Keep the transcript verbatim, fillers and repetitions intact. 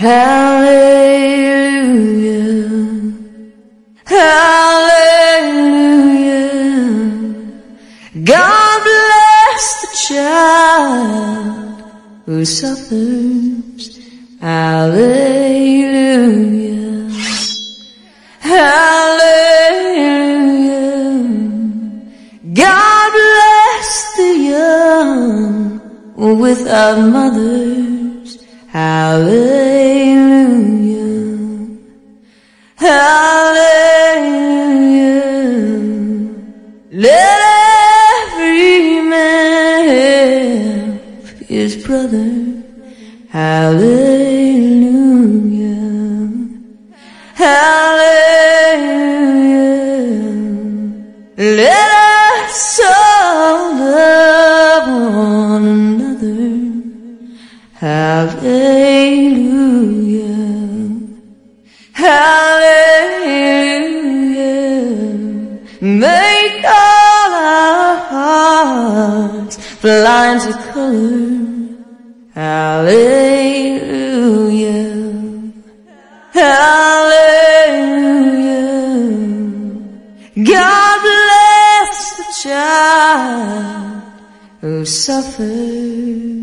Hallelujah, hallelujah. God bless the child who suffers. Hallelujah, hallelujah. God bless the young without mothers. Hallelujah, hallelujah. Let every man help his brother. Hallelujah, hallelujah. Let us all love one another. Hallelujah, hallelujah. Make all our hearts blind to color. Hallelujah, hallelujah. God bless the child who suffers.